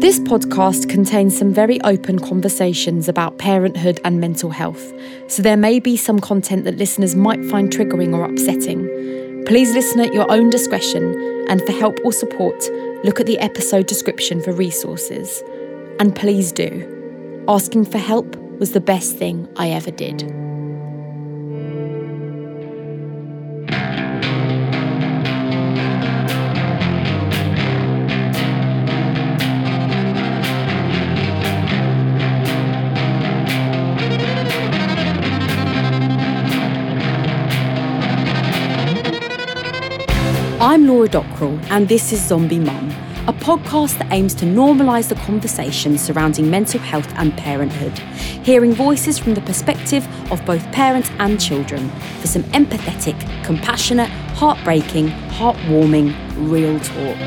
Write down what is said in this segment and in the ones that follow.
This podcast contains some very open conversations about parenthood and mental health, so there may be some content that listeners might find triggering or upsetting. Please listen at your own discretion, and for help or support, look at the episode description for resources. And please do. Asking for help was the best thing I ever did. I'm Laura Dockrell, and this is Zombie Mum, a podcast that aims to normalise the conversation surrounding mental health and parenthood, hearing voices from the perspective of both parents and children for some empathetic, compassionate, heartbreaking, heartwarming, real talk.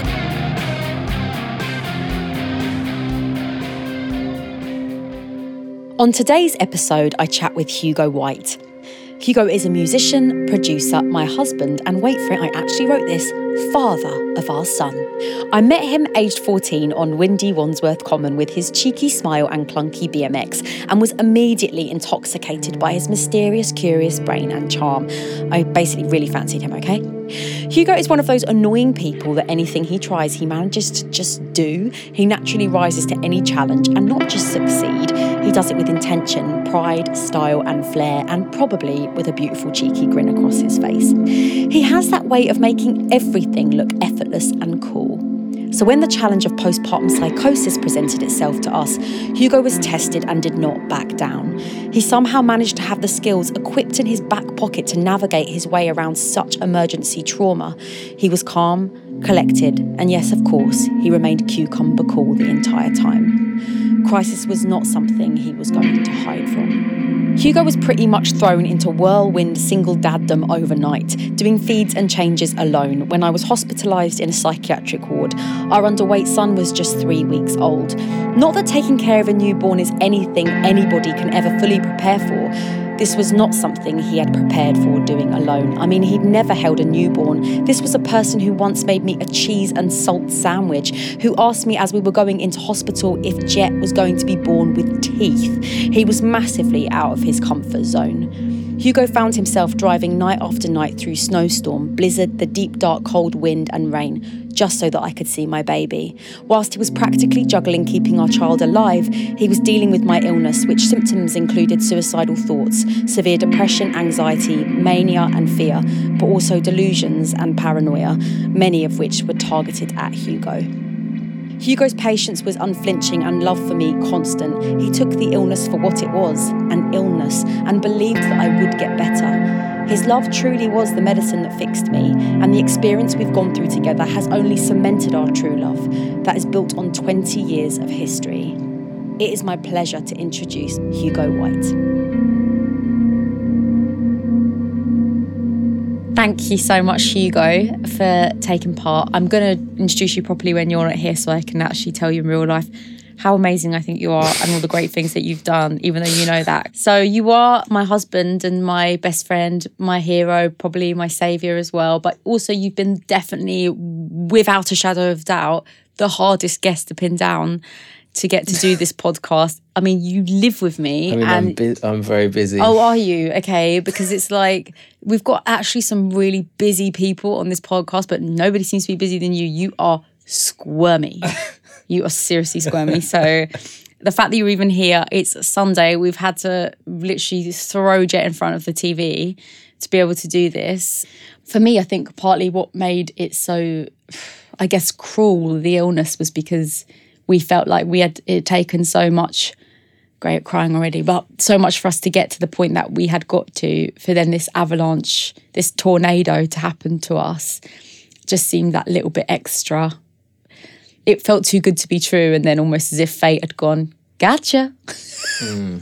On today's episode, I chat with Hugo White. Hugo is a musician, producer, my husband, and wait for it, I actually wrote this, father of our son. I met him aged 14 on windy Wandsworth Common with his cheeky smile and clunky BMX, and was immediately intoxicated by his mysterious, curious brain and charm. I basically really fancied him, okay? Hugo is one of those annoying people that anything he tries, he manages to just do. He naturally rises to any challenge and not just succeed. He does it with intention, pride, style and flair, and probably with a beautiful cheeky grin across his face. He has that way of making everything look effortless and cool. So when the challenge of postpartum psychosis presented itself to us, Hugo was tested and did not back down. He somehow managed to have the skills equipped in his back pocket to navigate his way around such emergency trauma. He was calm, collected, and yes, of course, he remained cucumber cool the entire time. Crisis was not something he was going to hide from. Hugo was pretty much thrown into whirlwind single daddom overnight, doing feeds and changes alone when I was hospitalised in a psychiatric ward. Our underweight son was just 3 weeks old. Not that taking care of a newborn is anything anybody can ever fully prepare for. This was not something he had prepared for doing alone. I mean, he'd never held a newborn. This was a person who once made me a cheese and salt sandwich, who asked me as we were going into hospital if Jet was going to be born with teeth. He was massively out of his comfort zone. Hugo found himself driving night after night through snowstorm, blizzard, the deep, dark, cold wind and rain, just so that I could see my baby. Whilst he was practically juggling keeping our child alive, he was dealing with my illness, which symptoms included suicidal thoughts, severe depression, anxiety, mania and fear, but also delusions and paranoia, many of which were targeted at Hugo. Hugo's patience was unflinching and love for me constant. He took the illness for what it was, an illness, and believed that I would get better. His love truly was the medicine that fixed me, and the experience we've gone through together has only cemented our true love that is built on 20 years of history. It is my pleasure to introduce Hugo White. Thank you so much, Hugo, for taking part. I'm going to introduce you properly when you're not here so I can actually tell you in real life how amazing I think you are and all the great things that you've done, even though you know that. So you are my husband and my best friend, my hero, probably my saviour as well. But also you've been definitely, without a shadow of doubt, the hardest guest to pin down to get to do this podcast. I mean, you live with me. I'm very busy. Oh, are you? Okay, because it's like we've got actually some really busy people on this podcast, but nobody seems to be busier than you. You are squirmy. You are seriously squirmy. So the fact that you're even here, it's Sunday. We've had to literally throw Jet in front of the TV to be able to do this. For me, I think partly what made it so, I guess, cruel, the illness, was because we felt like it had taken so much, great at crying already, but so much for us to get to the point that we had got to, for then this avalanche, this tornado to happen to us, just seemed that little bit extra. It felt too good to be true, and then almost as if fate had gone, gotcha. I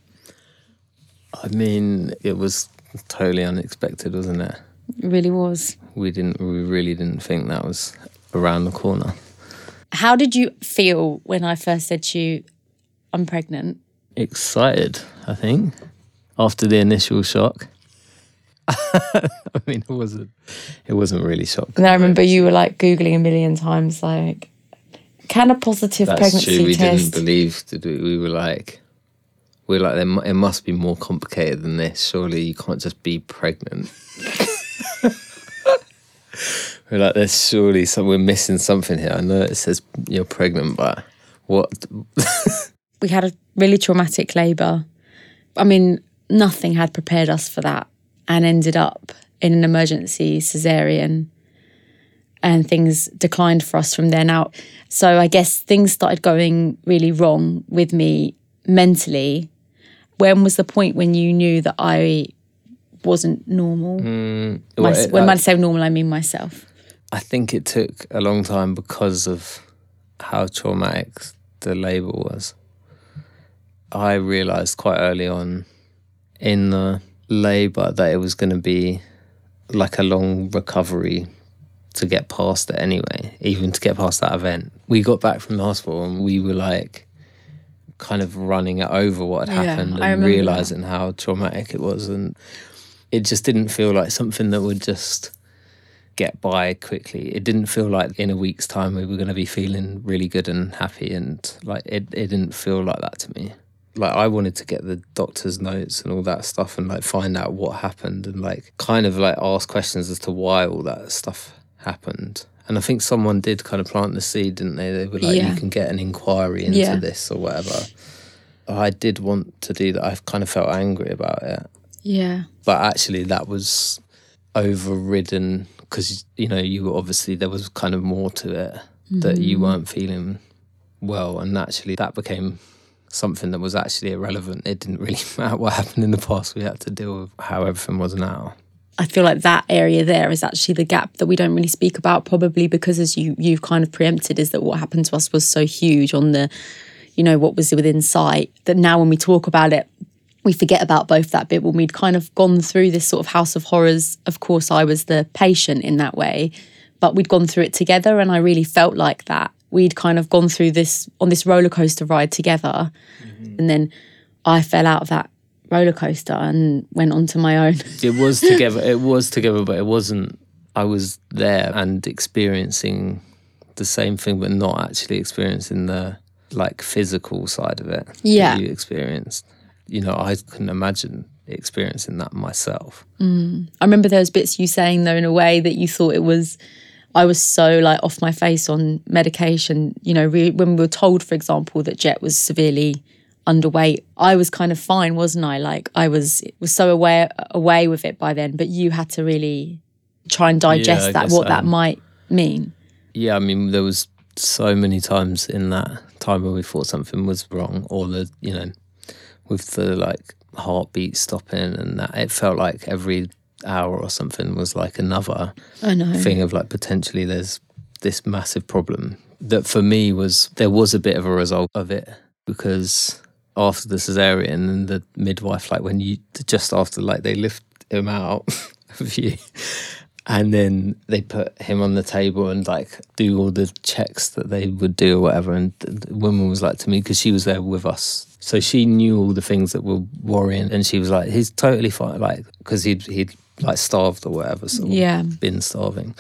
mean, it was totally unexpected, wasn't it? It really was. We really didn't think that was around the corner. How did you feel when I first said to you, I'm pregnant? Excited, I think, after the initial shock. I mean, it wasn't really shocking. And I remember you were like Googling a million times, like, Can a positive That's pregnancy true. We test? didn't believe to do. We were like, it must be more complicated than this. Surely you can't just be pregnant. We're like, we're missing something here. I know it says you're pregnant, but what? We had a really traumatic labour. I mean, nothing had prepared us for that, and ended up in an emergency caesarean, and things declined for us from then out. So I guess things started going really wrong with me mentally. When was the point when you knew that I wasn't normal? When I say normal, I mean myself. I think it took a long time because of how traumatic the labour was. I realised quite early on in the labour that it was going to be like a long recovery to get past it anyway, even to get past that event. We got back from the hospital and we were like kind of running it over what had happened and realising how traumatic it was, and it just didn't feel like something that would just get by quickly. It didn't feel like in a week's time we were going to be feeling really good and happy, and like it didn't feel like that to me. Like I wanted to get the doctor's notes and all that stuff and like find out what happened and like kind of like ask questions as to why all that stuff happened. And I think someone did kind of plant the seed, didn't they? They were like, you can get an inquiry into this or whatever. I did want to do that. I kind of felt angry about it. Yeah. But actually that was overridden because, you know, there was kind of more to it, that you weren't feeling well. And actually that became something that was actually irrelevant. It didn't really matter what happened in the past. We had to deal with how everything was now. I feel like that area there is actually the gap that we don't really speak about, probably because, as you've kind of preempted, is that what happened to us was so huge on the, you know, what was within sight, that now when we talk about it, we forget about both that bit when we'd kind of gone through this sort of house of horrors. Of course, I was the patient in that way, but we'd gone through it together, and I really felt like that. We'd kind of gone through this on this roller coaster ride together, and then I fell out of that roller coaster and went on to my own. It was together, but it wasn't. I was there and experiencing the same thing, but not actually experiencing the like physical side of it that you experienced. You know, I couldn't imagine experiencing that myself. I remember there was bits you saying though in a way that you thought I was so like off my face on medication. You know, when we were told, for example, that Jet was severely underweight, I was kind of fine, wasn't I? Like I was so away with it by then, but you had to really try and digest that might mean. Yeah, I mean, there was so many times in that time where we thought something was wrong, or with the like heartbeat stopping and that, it felt like every hour or something was like another thing of like potentially there's this massive problem. That for me there was a bit of a result of it, because after the cesarean and the midwife, like when you just after like they lift him out of you and then they put him on the table and like do all the checks that they would do or whatever, and the woman was like to me, because she was there with us, so she knew all the things that were worrying, and she was like, he's totally fine, like because he'd like starved or whatever, so been starving.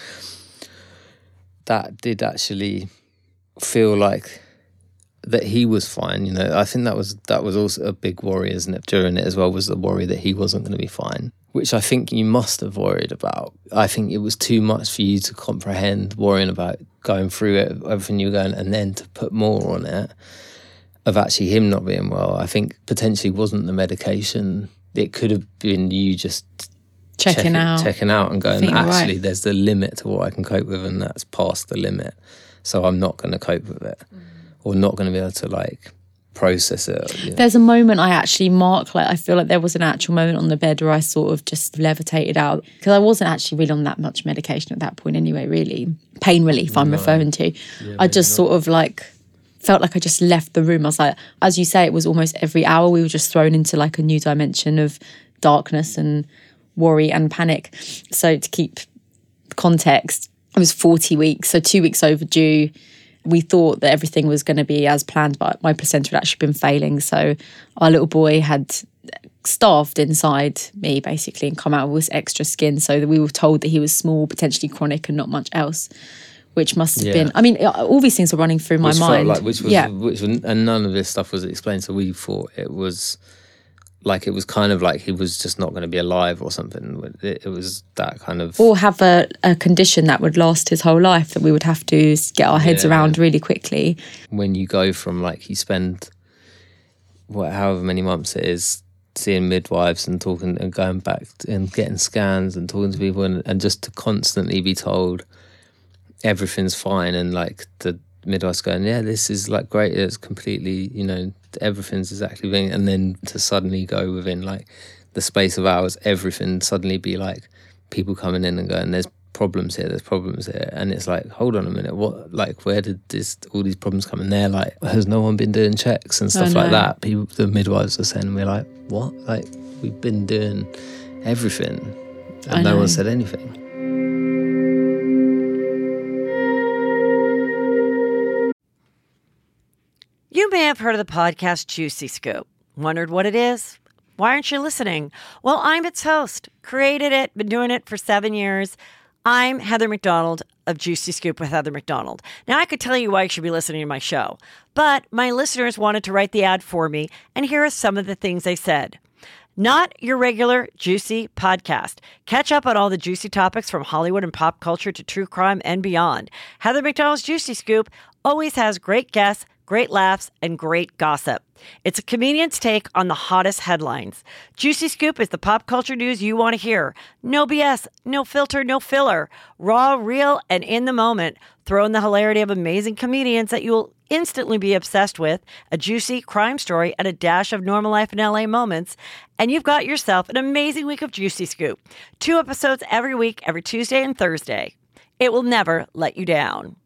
That did actually feel like that he was fine, you know. I think that was also a big worry, isn't it, during it as well, was the worry that he wasn't going to be fine, which I think you must have worried about. I think it was too much for you to comprehend, worrying about going through it, everything you were going, and then to put more on it of actually him not being well. I think potentially wasn't the medication. It could have been you just checking out and going, actually, there's the limit to what I can cope with, and that's past the limit. So I'm not going to cope with it, or not going to be able to like process it. You know? There's a moment I actually mark, like I feel like there was an actual moment on the bed where I sort of just levitated out, because I wasn't actually really on that much medication at that point anyway, really. Pain relief I'm referring to. Yeah, I just sort of like felt like I just left the room. I was like, as you say, it was almost every hour we were just thrown into like a new dimension of darkness and worry and panic. So to keep context, it was 40 weeks, so 2 weeks overdue. We thought that everything was going to be as planned, but my placenta had actually been failing. So our little boy had starved inside me, basically, and come out with extra skin. So that we were told that he was small, potentially chronic, and not much else. which must have been, I mean, all these things are running through my mind. And none of this stuff was explained. So we thought it was kind of like he was just not going to be alive or something. It was that kind of... Or have a condition that would last his whole life that we would have to get our heads around really quickly. When you go from like, you spend however many months it is seeing midwives and talking and going back and getting scans and talking to people and just to constantly be told everything's fine, and like the midwife's going, yeah, this is like great, it's completely, you know, everything's exactly being, and then to suddenly go within like the space of hours, everything suddenly be like people coming in and going, there's problems here, and it's like, hold on a minute, what, like, where did all these problems come in? They're like, has no one been doing checks and stuff like that? People, the midwives are saying, and we're like, what? Like, we've been doing everything and no one said anything. You may have heard of the podcast Juicy Scoop. Wondered what it is? Why aren't you listening? Well, I'm its host, created it, been doing it for 7 years. I'm Heather McDonald of Juicy Scoop with Heather McDonald. Now, I could tell you why you should be listening to my show, but my listeners wanted to write the ad for me, and here are some of the things they said. Not your regular juicy podcast. Catch up on all the juicy topics from Hollywood and pop culture to true crime and beyond. Heather McDonald's Juicy Scoop always has great guests, great laughs, and great gossip. It's a comedian's take on the hottest headlines. Juicy Scoop is the pop culture news you want to hear. No BS, no filter, no filler. Raw, real, and in the moment. Throw in the hilarity of amazing comedians that you'll instantly be obsessed with, a juicy crime story, and a dash of normal life in LA moments, and you've got yourself an amazing week of Juicy Scoop. 2 episodes every week, every Tuesday and Thursday. It will never let you down.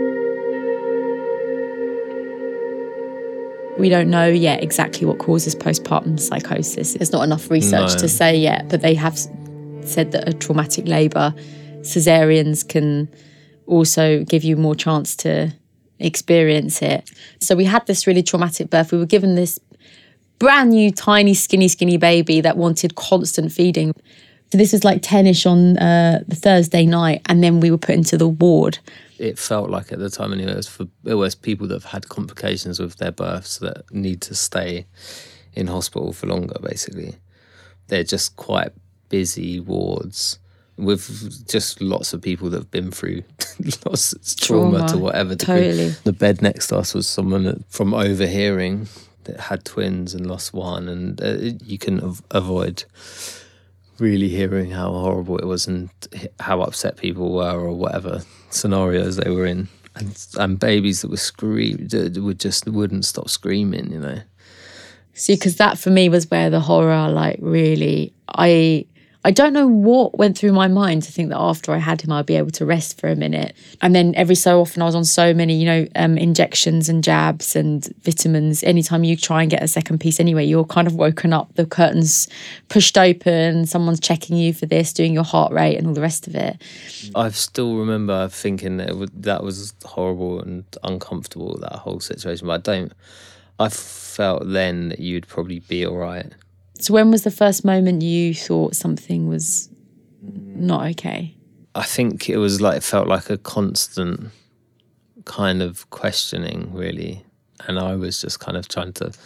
We don't know yet exactly what causes postpartum psychosis. There's not enough research to say yet, but they have said that a traumatic labour, caesareans can also give you more chance to experience it. So we had this really traumatic birth. We were given this brand new, tiny, skinny baby that wanted constant feeding. So this was like 10ish on the Thursday night, and then we were put into the ward. It felt like at the time anyway, it was people that have had complications with their births that need to stay in hospital for longer, basically. They're just quite busy wards with just lots of people that have been through lots of trauma to whatever degree. Totally. The bed next to us was someone from overhearing that had twins and lost one, and you couldn't avoid really hearing how horrible it was and how upset people were or whatever scenarios they were in, and babies that were wouldn't stop screaming, you know. See, because that for me was where the horror, like, really, I don't know what went through my mind to think that after I had him, I'd be able to rest for a minute. And then every so often I was on so many, you know, injections and jabs and vitamins. Anytime you try and get a second piece anyway, you're kind of woken up, the curtains pushed open, someone's checking you for this, doing your heart rate and all the rest of it. I still remember thinking that was horrible and uncomfortable, that whole situation. But I felt then that you'd probably be all right. So when was the first moment you thought something was not okay? I think it was like, it felt like a constant kind of questioning, really. And I was just kind of trying to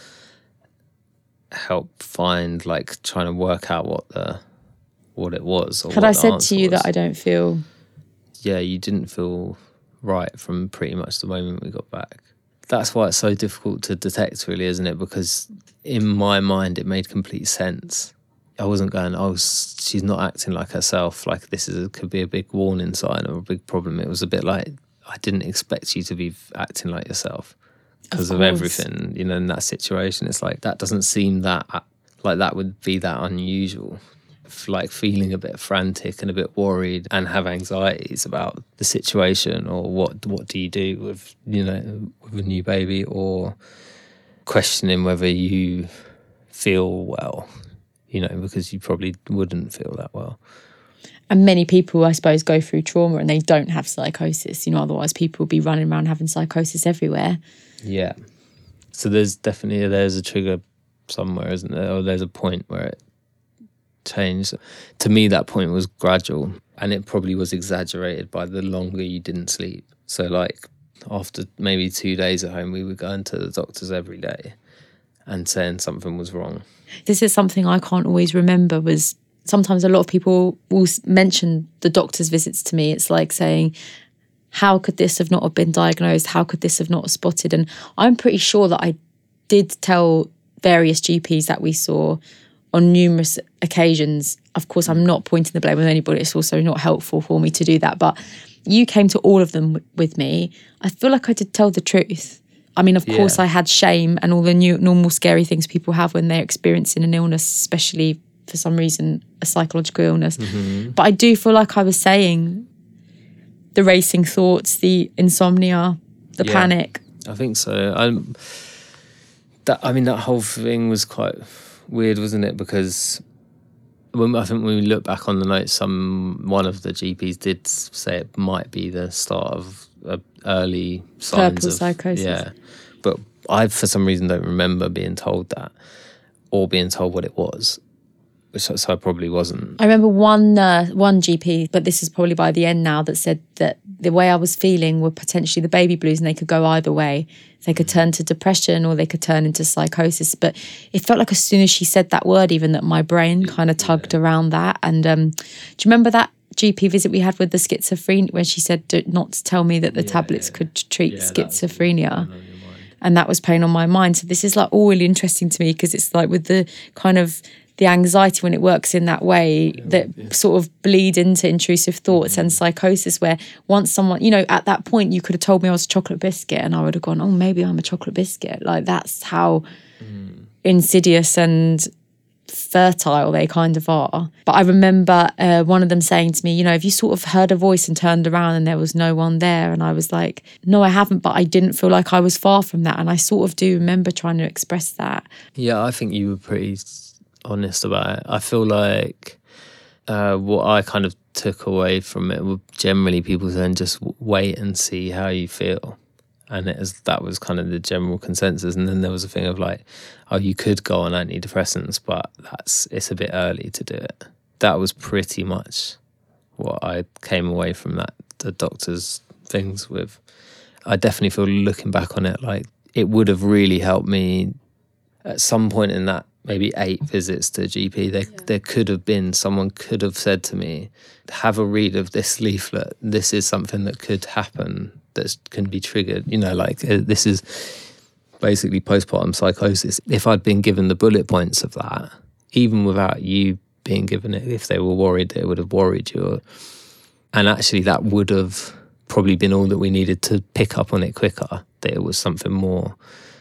help find, like, trying to work out what it was. Or Had I said to you that I don't feel... Yeah, you didn't feel right from pretty much the moment we got back. That's why it's so difficult to detect, really, isn't it? Because in my mind, it made complete sense. I wasn't going, oh, she's not acting like herself. Like, could be a big warning sign or a big problem. It was a bit like, I didn't expect you to be acting like yourself because of everything, you know, in that situation. It's like, that doesn't seem that would be that unusual. Like feeling a bit frantic and a bit worried and have anxieties about the situation, or what do you do with, you know, with a new baby, or questioning whether you feel well, you know, because you probably wouldn't feel that well. And many people, I suppose, go through trauma and they don't have psychosis, you know, otherwise people would be running around having psychosis everywhere. Yeah. So there's a trigger somewhere, isn't there? Or there's a point where it changed. To me, that point was gradual. And it probably was exaggerated by the longer you didn't sleep. So like after maybe 2 days at home, we were going to the doctors every day and saying something was wrong. This is something I can't always remember. Was sometimes a lot of people will mention the doctor's visits to me. It's like saying, how could this have not been diagnosed? How could this have not spotted? And I'm pretty sure that I did tell various GPs that we saw on numerous occasions. Of course, I'm not pointing the blame on anybody. It's also not helpful for me to do that. But you came to all of them with me. I feel like I did tell the truth. I mean, of course, I had shame and all the normal scary things people have when they're experiencing an illness, especially for some reason, a psychological illness. Mm-hmm. But I do feel like I was saying the racing thoughts, the insomnia, the panic. I think so. That whole thing was quite weird, wasn't it? Because I think when we look back on the notes, one of the GPs did say it might be the start of early signs purple of psychosis. Yeah, but I for some reason don't remember being told that or being told what it was. So I probably wasn't. I remember one GP, but this is probably by the end now, that said that the way I was feeling were potentially the baby blues, and they could go either way. They could turn to depression or they could turn into psychosis. But it felt like as soon as she said that word, even, that my brain kind of tugged around that. And do you remember that GP visit we had with the schizophrenia, when she said not to tell me that the tablets could treat schizophrenia? And that was playing on my mind. So this is like all really interesting to me, because it's like with the kind of the anxiety when it works in that way that sort of bleed into intrusive thoughts and psychosis, where once someone, at that point you could have told me I was a chocolate biscuit and I would have gone, oh, maybe I'm a chocolate biscuit. Like, that's how insidious and fertile they kind of are. But I remember one of them saying to me, have you sort of heard a voice and turned around and there was no one there? And I was like, no, I haven't, but I didn't feel like I was far from that. And I sort of do remember trying to express that. Yeah, I think you were pretty honest about it. I feel like what I kind of took away from it were generally people saying just wait and see how you feel, and that was kind of the general consensus. And then there was a thing of like, oh, you could go on antidepressants, but it's a bit early to do it. That was pretty much what I came away from the doctor's things with. I definitely feel, looking back on it, like it would have really helped me at some point in that maybe 8 visits to GP. There could have been, someone could have said to me, have a read of this leaflet. This is something that could happen, that can be triggered. This is basically postpartum psychosis. If I'd been given the bullet points of that, even without you being given it, if they were worried, it would have worried you. And actually that would have probably been all that we needed to pick up on it quicker, that it was something more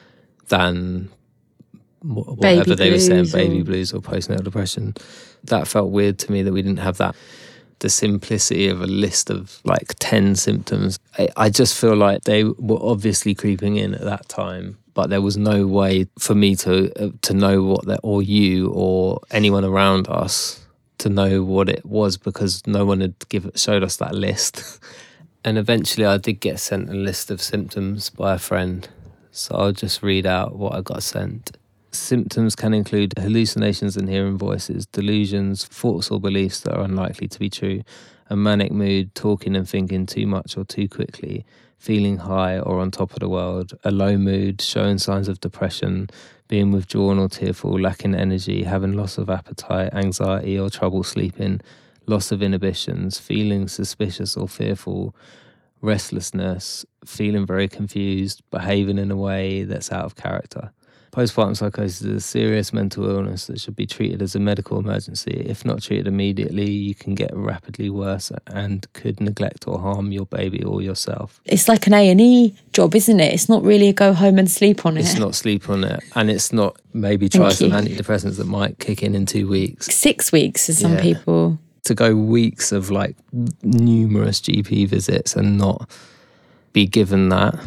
than whatever they were saying, baby blues or postnatal depression. That felt weird to me, that we didn't have that, the simplicity of a list of like 10 symptoms. I just feel like they were obviously creeping in at that time, but there was no way for me to know what that, or you or anyone around us to know what it was, because no one had showed us that list. And eventually I did get sent a list of symptoms by a friend, so I'll just read out what I got sent. Symptoms can include hallucinations and hearing voices, delusions, thoughts or beliefs that are unlikely to be true, a manic mood, talking and thinking too much or too quickly, feeling high or on top of the world, a low mood, showing signs of depression, being withdrawn or tearful, lacking energy, having loss of appetite, anxiety or trouble sleeping, loss of inhibitions, feeling suspicious or fearful, restlessness, feeling very confused, behaving in a way that's out of character. Postpartum psychosis is a serious mental illness that should be treated as a medical emergency. If not treated immediately, you can get rapidly worse and could neglect or harm your baby or yourself. It's like an A&E job, isn't it? It's not really a go home and sleep on it. It's not sleep on it. And it's not maybe try some antidepressants that might kick in 2 weeks. 6 weeks for some people. To go weeks of like numerous GP visits and not be given that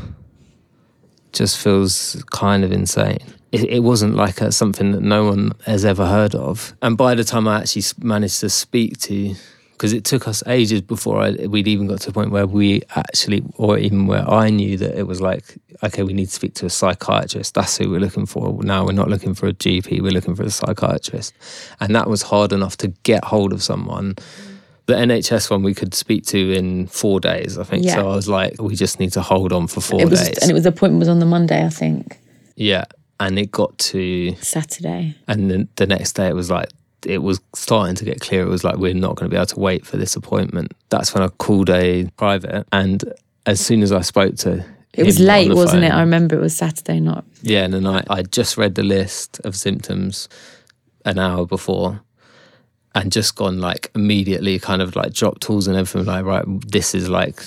just feels kind of insane. It wasn't like something that no one has ever heard of. And by the time I actually managed to speak to, because it took us ages before we'd even got to the point where we actually, or even where I knew that it was like, okay, we need to speak to a psychiatrist. That's who we're looking for. Now we're not looking for a GP, we're looking for a psychiatrist. And that was hard enough to get hold of someone The NHS one we could speak to in 4 days, I think. Yeah. So I was like, we just need to hold on for 4 days. And the appointment was on the Monday, I think. Yeah. And it got to Saturday. And then the next day it was starting to get clear. It was like, we're not going to be able to wait for this appointment. That's when I called a private. And as soon as I spoke to It was him late, on the wasn't it? phone- I remember it was Saturday night. Yeah, and then I just read the list of symptoms an hour before and just gone like immediately kind of like dropped tools and everything, like, right, this is like,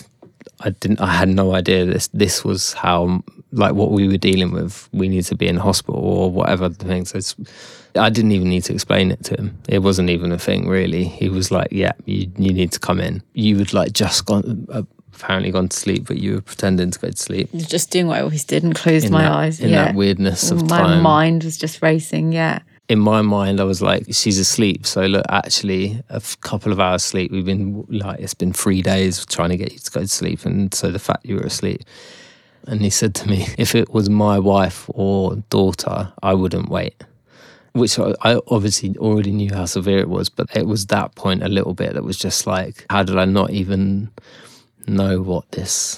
I had no idea this was how, like, what we were dealing with. We need to be in hospital or whatever the thing. So I didn't even need to explain it to him. It wasn't even a thing really. He was like, yeah, you need to come in. You would like just apparently gone to sleep, but you were pretending to go to sleep. Just doing what I always did and closed my eyes. In that weirdness of my time. My mind was just racing, yeah. In my mind, I was like, she's asleep. So look, actually, a couple of hours sleep. We've been like, it's been 3 days trying to get you to go to sleep. And so the fact you were asleep. And he said to me, if it was my wife or daughter, I wouldn't wait. Which I obviously already knew how severe it was. But it was that point a little bit that was just like, how did I not even know what this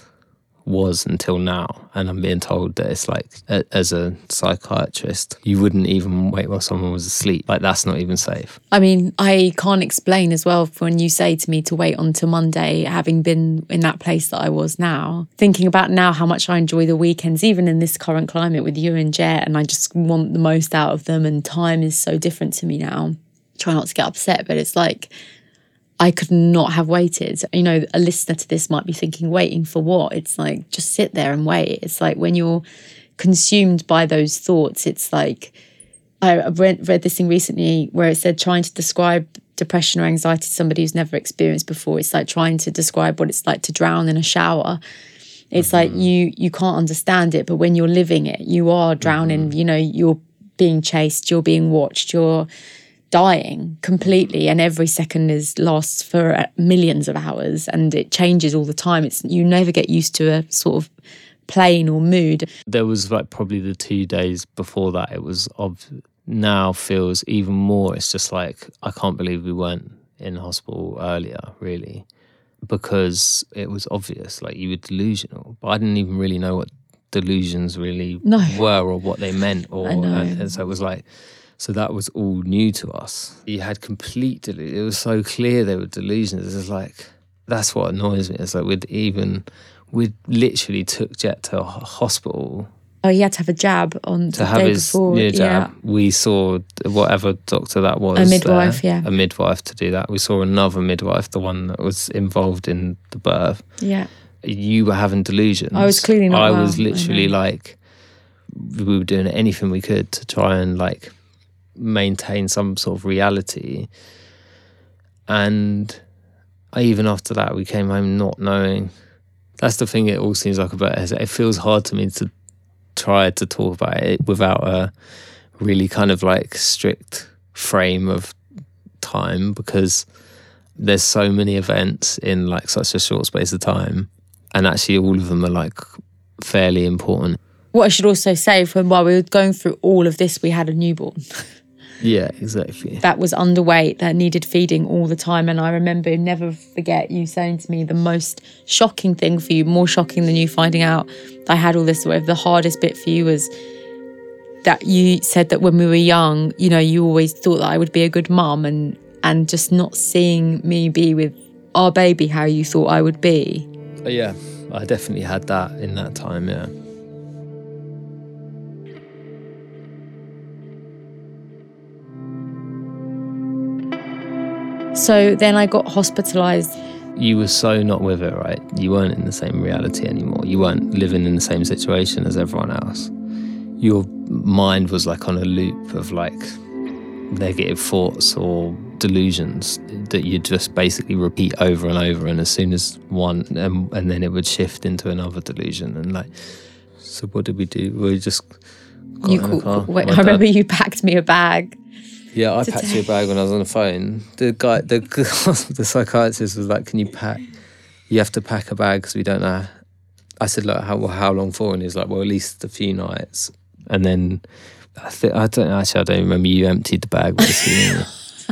was until now? And I'm being told that it's like, as a psychiatrist, you wouldn't even wait while someone was asleep. Like, that's not even safe. I mean, I can't explain as well when you say to me to wait until Monday, having been in that place that I was now, thinking about now how much I enjoy the weekends, even in this current climate with you and Jet, and I just want the most out of them, and time is so different to me now. Try not to get upset, but it's like, I could not have waited. You know, a listener to this might be thinking, waiting for what? It's like, just sit there and wait. It's like when you're consumed by those thoughts, it's like, I read this thing recently where it said trying to describe depression or anxiety to somebody who's never experienced before. It's like trying to describe what it's like to drown in a shower. It's like you can't understand it, but when you're living it, you are drowning. You know, you're being chased, you're being watched, you're dying completely, and every second lasts for millions of hours, and it changes all the time. You never get used to a sort of plane or mood. There was like probably the 2 days before that, it was now feels even more. It's just like, I can't believe we weren't in hospital earlier, really, because it was obvious, like, you were delusional, but I didn't even really know what delusions really were or what they meant, or and so it was like, so that was all new to us. You had complete delusion. It was so clear they were delusions. It's like, that's what annoys me. It's like we literally took Jet to a hospital. Oh, he had to have a jab on to the have day his before. jab. Yeah. We saw whatever doctor that was. A midwife, a midwife to do that. We saw another midwife, the one that was involved in the birth. Yeah. You were having delusions. I was clearly not I well. was literally like, we were doing anything we could to try and like maintain some sort of reality. And even after that, we came home not knowing. That's the thing, it all seems like it feels hard to me to try to talk about it without a really kind of like strict frame of time, because there's so many events in like such a short space of time, and actually all of them are like fairly important. What I should also say, while we were going through all of this, we had a newborn. Yeah, exactly. That was underweight, that needed feeding all the time. And I remember, never forget you saying to me, the most shocking thing for you, more shocking than you finding out that I had all this, whatever, the hardest bit for you was that you said that when we were young, you know, you always thought that I would be a good mum, and just not seeing me be with our baby how you thought I would be. Yeah, I definitely had that in that time, yeah. So then I got hospitalised. You were so not with it, right? You weren't in the same reality anymore. You weren't living in the same situation as everyone else. Your mind was like on a loop of like negative thoughts or delusions that you'd just basically repeat over and over, and as soon as one, and then it would shift into another delusion. And like, so what did we do? We just got in the car. Wait, I remember you packed me a bag. Yeah, I packed you a bag when I was on the phone. The guy, the psychiatrist was like, "Can you pack? You have to pack a bag because we don't know." I said, "Like, how long for?" And he was like, "Well, at least a few nights." And then I don't remember. You emptied the bag with the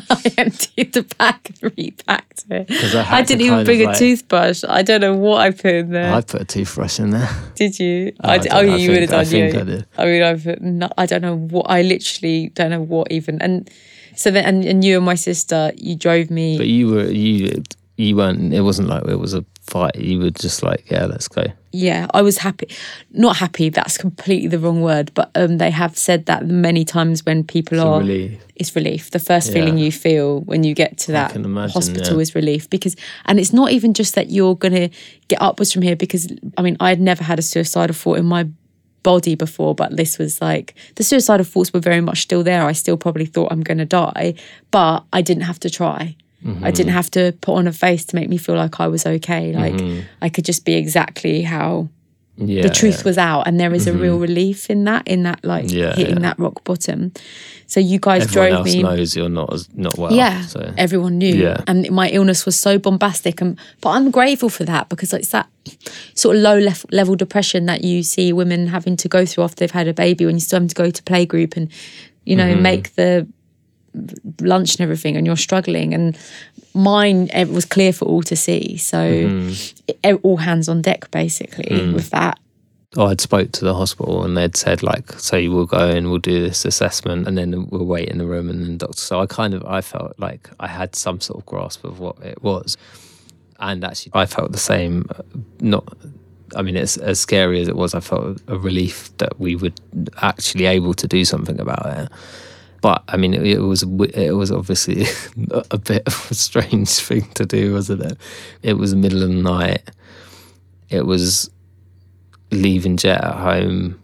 I emptied the bag and repacked it. 'Cause I didn't even bring a toothbrush. I don't know what I put in there. I put a toothbrush in there. Did you? I You would have done. I think I did. I mean, I don't know what. I literally don't know what even. And so then, and you and my sister, you drove me. But you weren't. It wasn't like it was a fight. You were just like, yeah, let's go. Yeah, I was happy. Not happy, that's completely the wrong word, but they have said that many times when people It's are... relief. It's relief. The first feeling you feel when you get to that hospital is relief. And it's not even just that you're going to get upwards from here, because, I mean, I had never had a suicidal thought in my body before, but this was like... The suicidal thoughts were very much still there. I still probably thought I'm going to die, but I didn't have to try. I didn't have to put on a face to make me feel like I was okay. Like I could just be exactly how the truth was out, and there is a real relief in that like hitting that rock bottom. So you guys Everyone drove me. Everyone else knows you're not well. Yeah, so. everyone knew, and my illness was so bombastic. But I'm grateful for that, because it's that sort of low level depression that you see women having to go through after they've had a baby, when you're still having to go to playgroup and make the lunch and everything, and you're struggling, and mine, it was clear for all to see, so all hands on deck basically with that. I'd spoke to the hospital and they'd said like, so you will go and we'll do this assessment and then we'll wait in the room and then doctor. So I felt like I had some sort of grasp of what it was, and actually I felt the same. It's as scary as it was, I felt a relief that we were actually able to do something about it. But I mean, it was obviously a bit of a strange thing to do, wasn't it? It was the middle of the night. It was leaving Jet at home.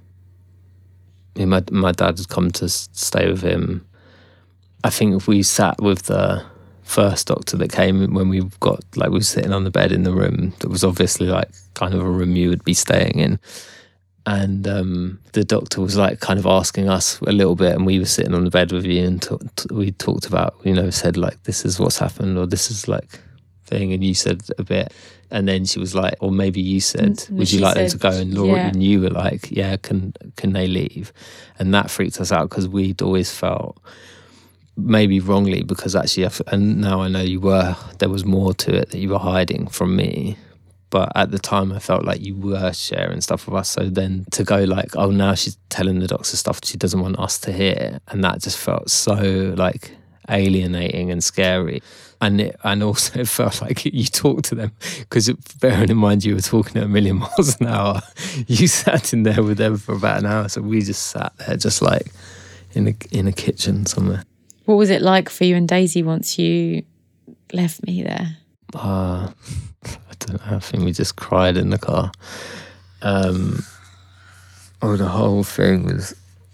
My dad had come to stay with him. I think if we sat with the first doctor that came, when we were sitting on the bed in the room, that was obviously like kind of a room you would be staying in. And the doctor was like kind of asking us a little bit, and we were sitting on the bed with you, and we talked about, said like, this is what's happened, or this is like thing, and you said a bit, and then she was like, or maybe you said, would you like them to go? And Laura and you were like, yeah, can they leave? And that freaked us out, because we'd always felt, maybe wrongly, because actually, and now I know there was more to it that you were hiding from me. But at the time, I felt like you were sharing stuff with us. So then to go like, oh, now she's telling the doctor stuff she doesn't want us to hear. And that just felt so like alienating and scary. And also it felt like you talked to them, because bearing in mind you were talking at 1,000,000 miles an hour. You sat in there with them for about an hour. So we just sat there just like in a kitchen somewhere. What was it like for you and Daisy once you left me there? I don't know, I think we just cried in the car. The whole thing was...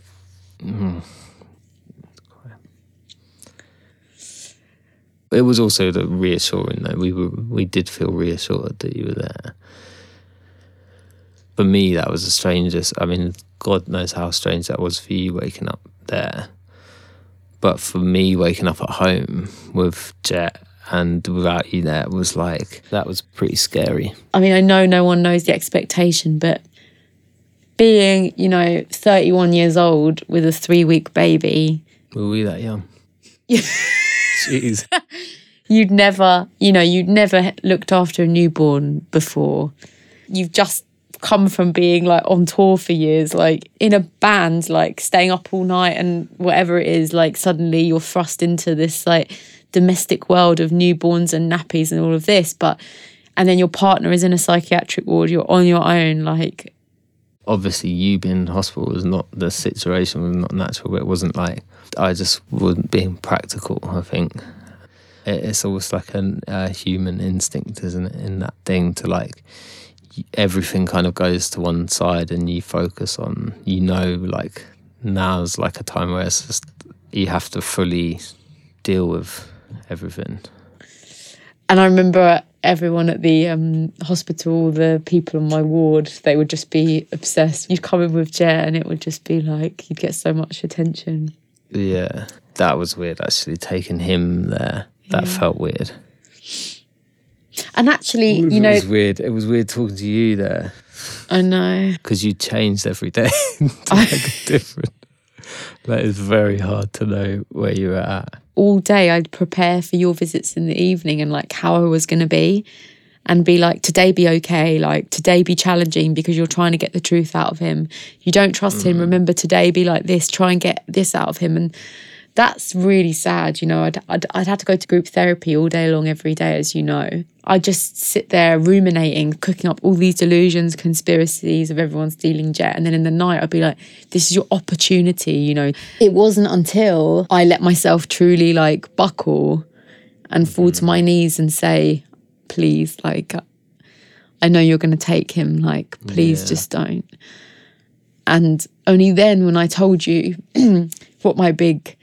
It was also the reassuring, though. We did feel reassured that you were there. For me, that was the strangest. I mean, God knows how strange that was for you waking up there. But for me, waking up at home with Jet and without you there, was like, that was pretty scary. I mean, I know no one knows the expectation, but being, 31 years old with a 3-week baby. Were we that young? Jeez. You'd never looked after a newborn before. You've just come from being like on tour for years, like in a band, like staying up all night and whatever it is, like suddenly you're thrust into this like domestic world of newborns and nappies and all of this, and then your partner is in a psychiatric ward, you're on your own, like. Obviously you being in hospital was not, the situation was not natural, but it wasn't like, I just wasn't being practical, I think. It's almost like a human instinct, isn't it, in that thing to like, everything kind of goes to one side and you focus on, like now's like a time where it's just, you have to fully deal with everything. And I remember everyone at the hospital, the people on my ward, they would just be obsessed. You'd come in with Jet and it would just be like, you'd get so much attention. Yeah, that was weird actually, taking him there. That felt weird. And actually, it was weird. It was weird talking to you there. I know. Because you changed every day to make it different. That is very hard to know where you were at. all day I'd prepare for your visits in the evening and like how I was going to be, and be like, today be okay, like today be challenging because you're trying to get the truth out of him. You don't trust him, remember today be like this, try and get this out of him. And that's really sad, you know. I'd have to go to group therapy all day long every day, as you know. I just sit there ruminating, cooking up all these delusions, conspiracies of everyone stealing Jet. And then in the night, I'd be like, this is your opportunity, you know. It wasn't until I let myself truly like buckle and fall to my knees and say, please, like, I know you're going to take him, like, please just don't. And only then when I told you what my big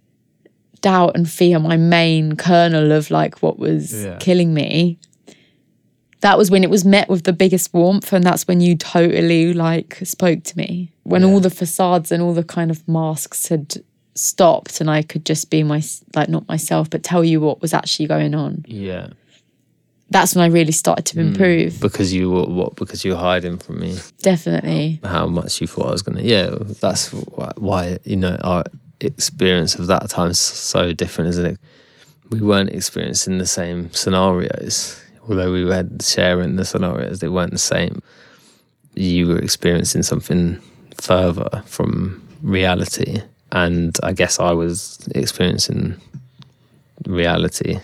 doubt and fear, my main kernel of like what was killing me, that was when it was met with the biggest warmth. And that's when you totally like spoke to me, when all the facades and all the kind of masks had stopped and I could just be not myself, but tell you what was actually going on. Yeah. That's when I really started to improve. Because you were because you were hiding from me. Definitely. How much you thought I was going to. Yeah, that's why, you know, our experience of that time is so different, isn't it? We weren't experiencing the same scenarios. Although we were sharing the scenarios, they weren't the same. You were experiencing something further from reality. And I guess I was experiencing reality.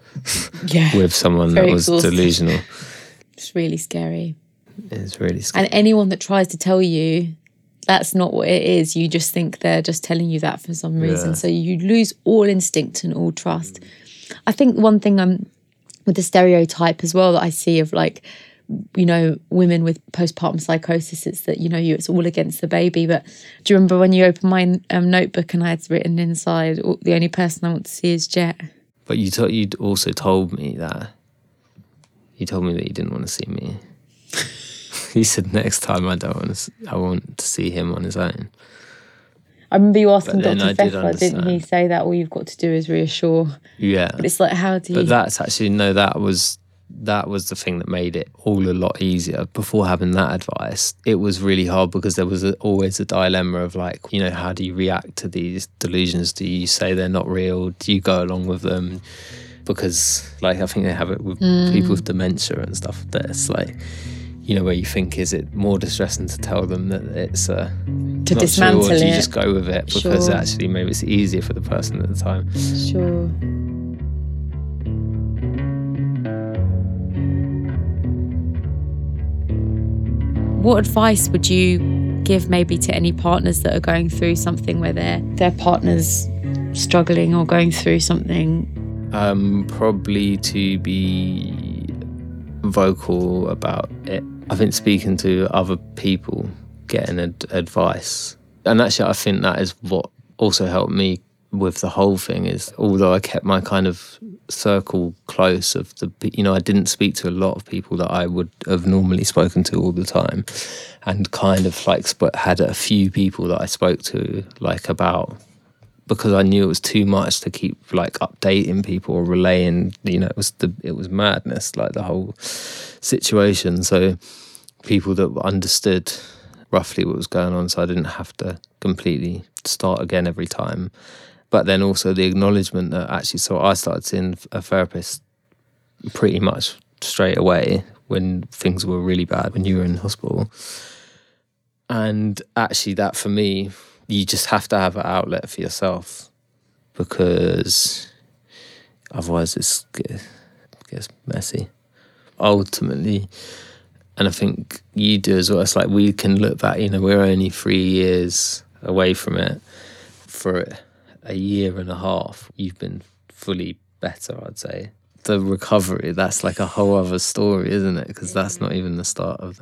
Yeah, with someone that was delusional. It's really scary. It's really scary. And anyone that tries to tell you that's not what it is, you just think they're just telling you that for some reason. Yeah. So you lose all instinct and all trust. I think one thing with the stereotype as well that I see of like, you know, women with postpartum psychosis, it's that, you know, it's all against the baby. But do you remember when you opened my notebook and I had written inside, the only person I want to see is Jet? But you'd also told me that. You told me that you didn't want to see me. You said next time I want to see him on his own. I remember you asking Dr. Pfeffer, didn't he say that all you've got to do is reassure? Yeah. But it's like, how do you... But that's actually, no, that was the thing that made it all a lot easier. Before having that advice, it was really hard because there was always a dilemma of like, you know, how do you react to these delusions? Do you say they're not real? Do you go along with them? Because like, I think they have it with people with dementia and stuff, that it's like, you know, where you think, is it more distressing to tell them that it's to not dismantle true, or do you it? just go with it because actually maybe it's easier for the person at the time? Sure. What advice would you give maybe to any partners that are going through something where their partner's struggling or going through something? Probably to be vocal about it. I think speaking to other people, getting advice. And actually I think that is what also helped me with the whole thing, is although I kept my kind of circle close of I didn't speak to a lot of people that I would have normally spoken to all the time, and kind of like had a few people that I spoke to like about, because I knew it was too much to keep like updating people or relaying, you know, it was madness, like the whole situation. So people that understood roughly what was going on, so I didn't have to completely start again every time. But then also the acknowledgement that actually, so I started seeing a therapist pretty much straight away when things were really bad, when you were in hospital. And actually that for me, you just have to have an outlet for yourself, because otherwise it gets messy. Ultimately, and I think you do as well, it's like we can look back, you know, we're only 3 years away from it. For a year and a half, you've been fully better, I'd say. The recovery, that's like a whole other story, isn't it? Because that's not even the start of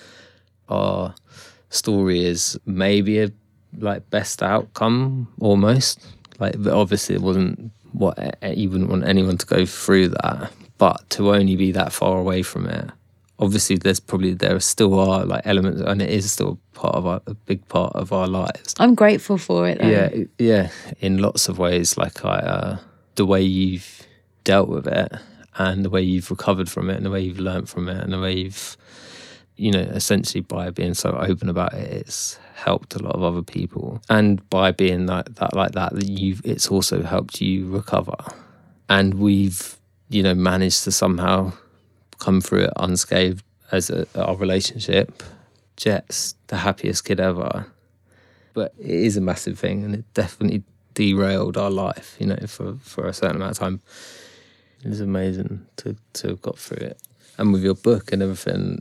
our story. Is maybe a like best outcome almost. Like, but obviously it wasn't what you wouldn't want anyone to go through that, but to only be that far away from it. Obviously, there still are like elements, and it is still a big part of our lives. I'm grateful for it, though. Yeah. In lots of ways, like the way you've dealt with it, and the way you've recovered from it, and the way you've learnt from it, and the way you've essentially by being so open about it, it's helped a lot of other people. And by being like that, it's also helped you recover. And we've, managed to somehow come through it unscathed as our relationship. Jet's the happiest kid ever. But it is a massive thing, and it definitely derailed our life, for a certain amount of time. It was amazing to have got through it. And with your book and everything,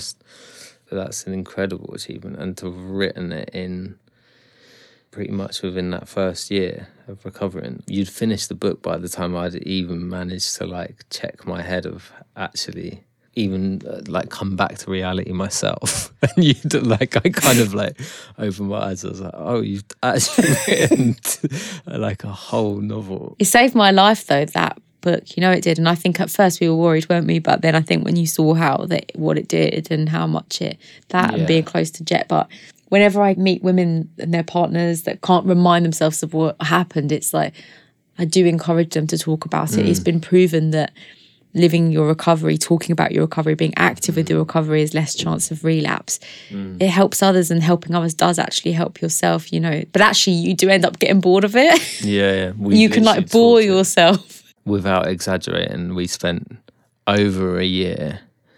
that's an incredible achievement. And to have written it in pretty much within that first year of recovering. You'd finished the book by the time I'd even managed to check my head of actually even come back to reality myself. And I kind of opened my eyes. I was like, oh, you've actually written a whole novel. It saved my life though, that book, it did. And I think at first we were worried, weren't we? But then I think when you saw what it did and how much and being close to Jet. But whenever I meet women and their partners that can't remind themselves of what happened, it's I do encourage them to talk about it. It's been proven that living your recovery, talking about your recovery, being active with your recovery is less chance of relapse. It helps others, and helping others does actually help yourself, But actually you do end up getting bored of it. Yeah. You can bore yourself. Without exaggerating, we spent over a year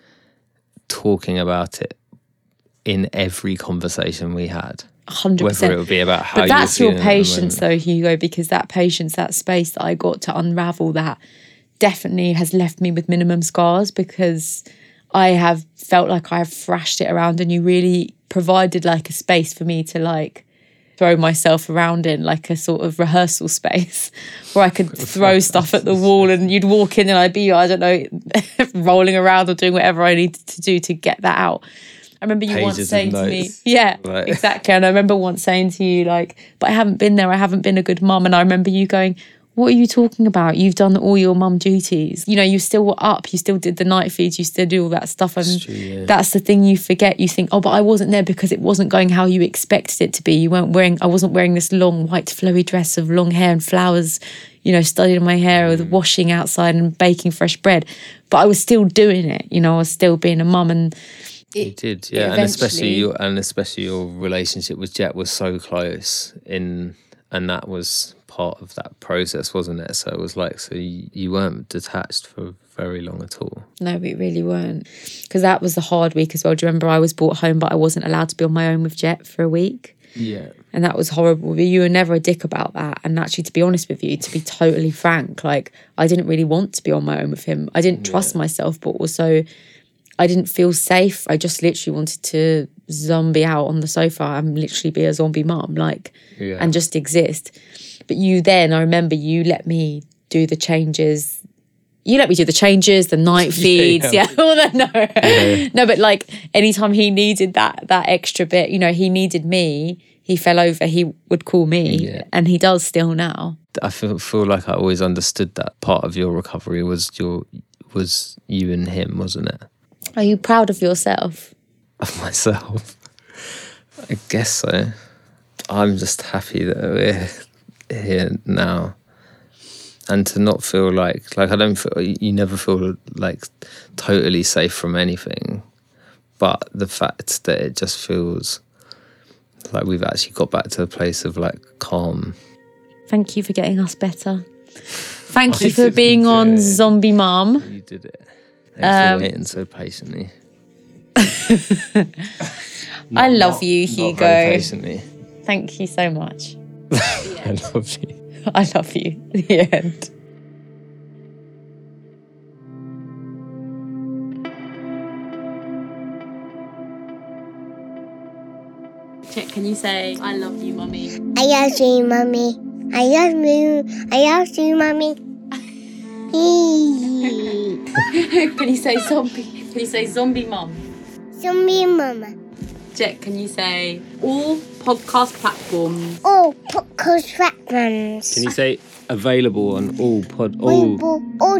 talking about it in every conversation we had. 100%. Whether it would be about how but that's you're your patience though, Hugo, because that patience, that space that I got to unravel that definitely has left me with minimum scars, because I have felt like I have thrashed it around, and you really provided a space for me to throw myself around in, a sort of rehearsal space where I could throw stuff at the wall, and you'd walk in and I'd be, I don't know, rolling around or doing whatever I needed to do to get that out. I remember you once saying to me, exactly. And I remember once saying to you, but I haven't been there. I haven't been a good mum. And I remember you going, what are you talking about? You've done all your mum duties. You still were up. You still did the night feeds. You still do all that stuff. And that's the thing you forget. You think, oh, but I wasn't there because it wasn't going how you expected it to be. I wasn't wearing this long white flowy dress of long hair and flowers, studying my hair with washing outside and baking fresh bread. But I was still doing it. I was still being a mum. And you did, yeah. And especially your relationship with Jet was so close and that was part of that process, wasn't it? So it was so you weren't detached for very long at all. No, we really weren't, because that was the hard week as well. Do you remember I was brought home, but I wasn't allowed to be on my own with Jet for a week? Yeah. And that was horrible. You were never a dick about that. And actually, to be honest with you, to be totally frank, I didn't really want to be on my own with him. I didn't trust myself, but also I didn't feel safe. I just literally wanted to zombie out on the sofa and literally be a zombie mum, and just exist. But I remember you let me do the changes. You let me do the changes, the night feeds. No, but anytime he needed that extra bit, he needed me. He fell over, he would call me, and he does still now. I feel like I always understood that part of your recovery was you and him, wasn't it? Are you proud of yourself? Of myself? I guess so. I'm just happy that we're here now, and to not feel like I don't feel, you never feel totally safe from anything, but the fact that it just feels like we've actually got back to a place of calm. Thank you for getting us better. Thank you for being on Zombie Mum. You did it. Thanks for waiting so patiently. I love you, Hugo. Not very patiently. Thank you so much. I love you. I love you. The end. Check, can you say, I love you, Mummy? I love you, Mummy. I love you. I love you, Mummy. Can you say zombie? Can you say zombie mum? Zombie Mama. Jet, can you say all podcast platforms? All podcast platforms. Can you say available on all Available.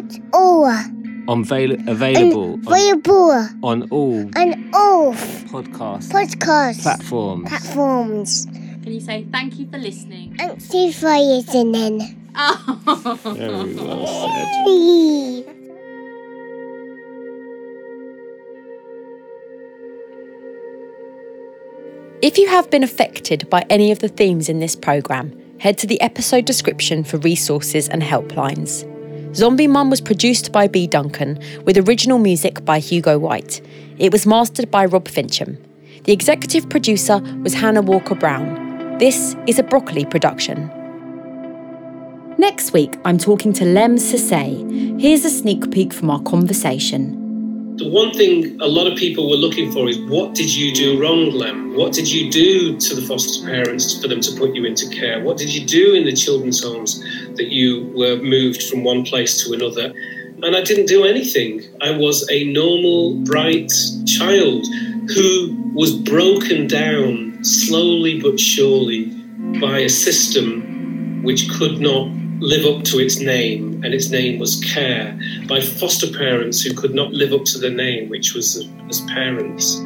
Available. On all On all podcast platforms. Can you say thank you for listening? Thank you for listening. Oh. Very well said. If you have been affected by any of the themes in this programme, head to the episode description for resources and helplines. Zombie Mum was produced by B. Duncan, with original music by Hugo White. It was mastered by Rob Fincham. The executive producer was Hannah Walker-Brown. This is a Broccoli production. Next week, I'm talking to Lem Sasay. Here's a sneak peek from our conversation. The one thing a lot of people were looking for is, what did you do wrong, Lem? What did you do to the foster parents for them to put you into care? What did you do in the children's homes that you were moved from one place to another? And I didn't do anything. I was a normal, bright child who was broken down slowly but surely by a system which could not live up to its name, and its name was care, by foster parents who could not live up to the name, which was as parents.